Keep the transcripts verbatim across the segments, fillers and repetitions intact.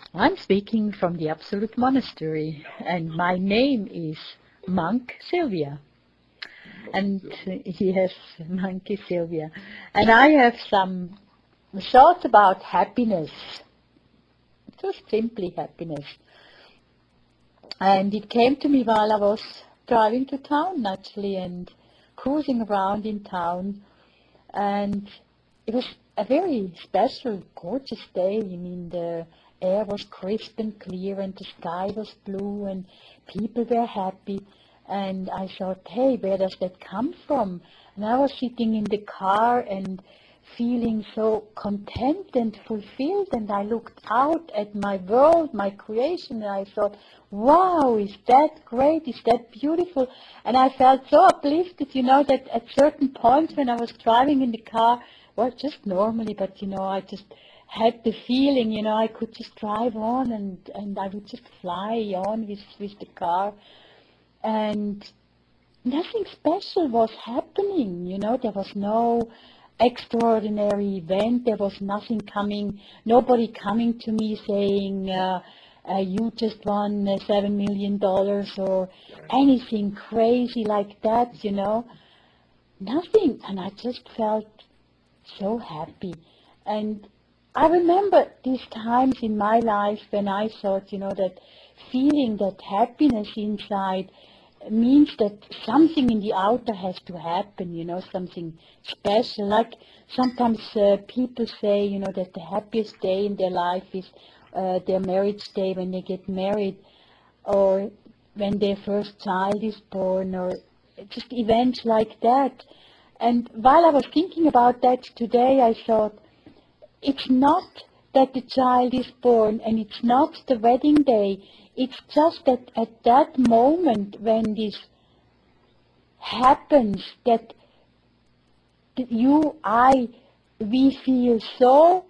I'm speaking from the Absolute Monastery, and my name is Monk Sylvia. And uh, yes, Monkey Sylvia. And I have some thoughts about happiness, just simply happiness. And it came to me while I was driving to town, naturally, and cruising around in town. And it was a very special, gorgeous day. I mean, the air was crisp and clear, and the sky was blue, and people were happy. And I thought, hey, where does that come from? And I was sitting in the car and feeling so content and fulfilled, and I looked out at my world, my creation, and I thought, wow, is that great, is that beautiful? And I felt so uplifted, you know, that at certain points when I was driving in the car, well, just normally, but, you know, I just had the feeling, you know, I could just drive on, and, and I would just fly on with, with the car, and nothing special was happening, you know, there was no extraordinary event, there was nothing coming, nobody coming to me saying, uh, uh, you just won uh, seven million dollars or anything crazy like that, you know, nothing, and I just felt so happy. And I remember these times in my life when I thought, you know, that feeling that happiness inside means that something in the outer has to happen, you know, something special. Like sometimes uh, people say, you know, that the happiest day in their life is uh, their marriage day when they get married, or when their first child is born, or just events like that. And while I was thinking about that today, I thought, it's not that the child is born and it's not the wedding day. It's just that at that moment when this happens, that you, I, we feel so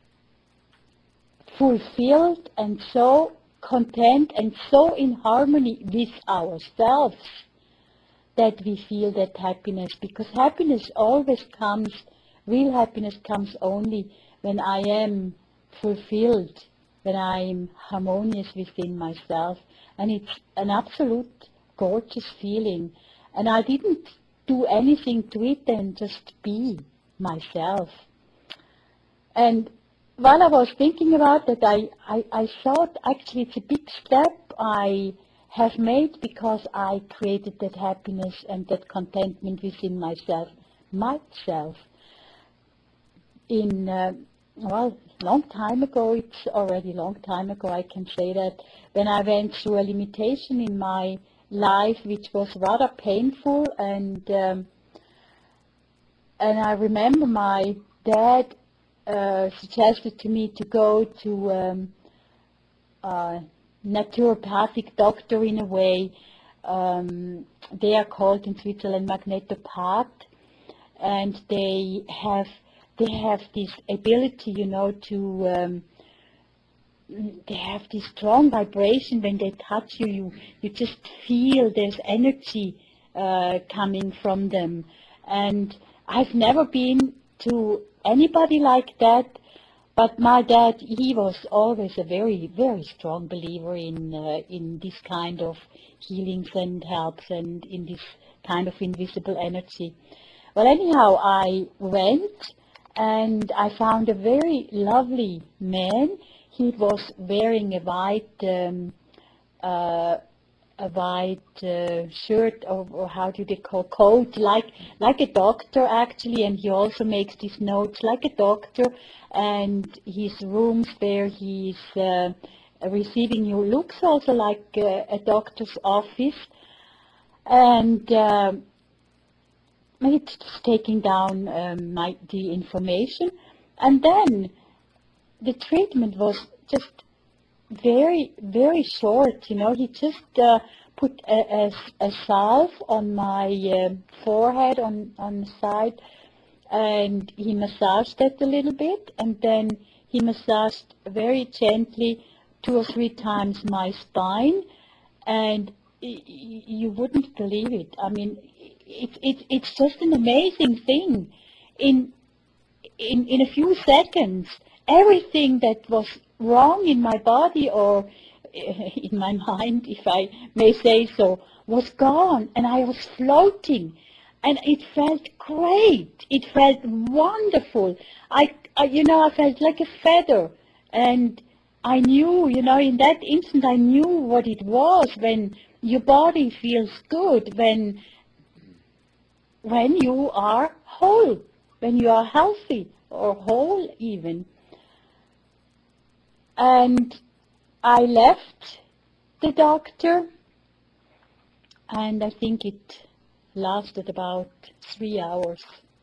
fulfilled and so content and so in harmony with ourselves that we feel that happiness. Because happiness always comes, real happiness comes only when I am fulfilled, when I am harmonious within myself. And it's an absolute gorgeous feeling. And I didn't do anything to it than just be myself. And while I was thinking about that, I, I, I thought actually it's a big step I have made, because I created that happiness and that contentment within myself, myself. In, uh, well, long time ago, it's already long time ago, I can say that, when I went through a limitation in my life, which was rather painful, and um, and I remember my dad uh, suggested to me to go to um, uh, naturopathic doctor in a way. Um, they are called in Switzerland magnetopath, and they have they have this ability, you know, to um, they have this strong vibration when they touch you. You you just feel there's energy uh, coming from them, and I've never been to anybody like that. But my dad, he was always a very, very strong believer in uh, in this kind of healings and helps, and in this kind of invisible energy. Well, anyhow, I went and I found a very lovely man. He was wearing a white um, uh, a white uh, shirt, or, or how do they call, coat, like like a doctor actually, and he also makes these notes like a doctor, and his rooms where he's uh, receiving you looks also like uh, a doctor's office, and um, it's just taking down um, my, the information, and then the treatment was just very, very short, you know. He just uh, put a, a, a salve on my uh, forehead, on, on the side, and he massaged it a little bit, and then he massaged very gently two or three times my spine, and y y you wouldn't believe it. I mean, it, it, it's just an amazing thing. In, in, in a few seconds, everything that was wrong in my body, or in my mind, if I may say so, was gone, and I was floating, and it felt great. It felt wonderful. I, I, you know, I felt like a feather, and I knew, you know, in that instant, I knew what it was when your body feels good, when when you are whole, when you are healthy or whole even. And I left the doctor, and I think it lasted about three hours.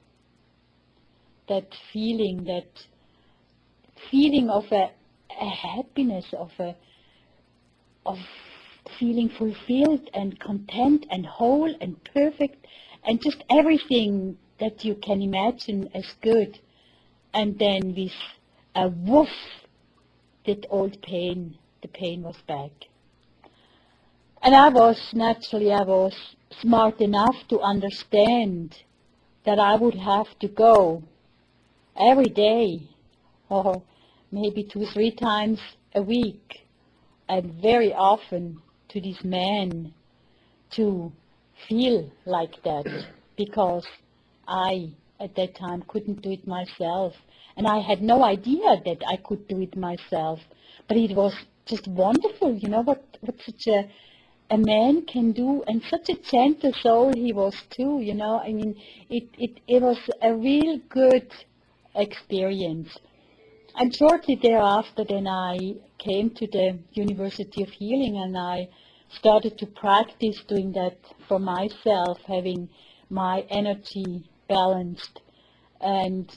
That feeling, that feeling of a, a happiness, of a of feeling fulfilled and content and whole and perfect, and just everything that you can imagine as good. And then with a woof, that old pain, the pain was back. And I was, naturally, I was smart enough to understand that I would have to go every day, or maybe two, three times a week, and very often, to this man to feel like that, because I, at that time, couldn't do it myself. And I had no idea that I could do it myself. But it was just wonderful, you know, what, what such a, a man can do, and such a gentle soul he was too, you know. I mean, it, it, it was a real good experience. And shortly thereafter, then I came to the University of Healing, and I started to practice doing that for myself, having my energy balanced. And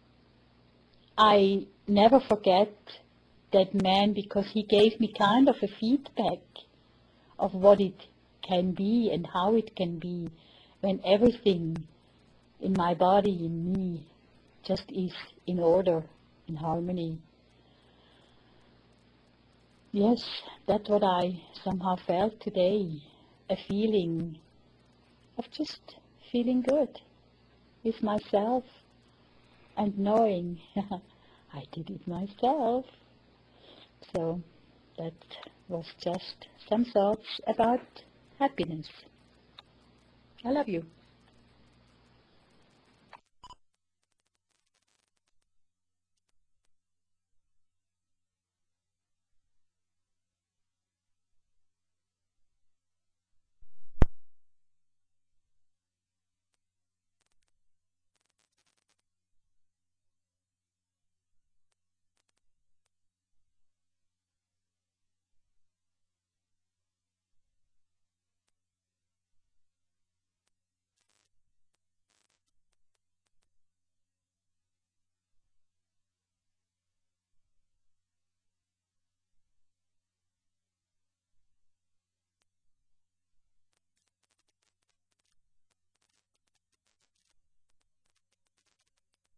I never forget that man, because he gave me kind of a feedback of what it can be and how it can be when everything in my body, in me, just is in order, in harmony. Yes, that's what I somehow felt today, a feeling of just feeling good with myself and knowing I did it myself. So that was just some thoughts about happiness. I love you.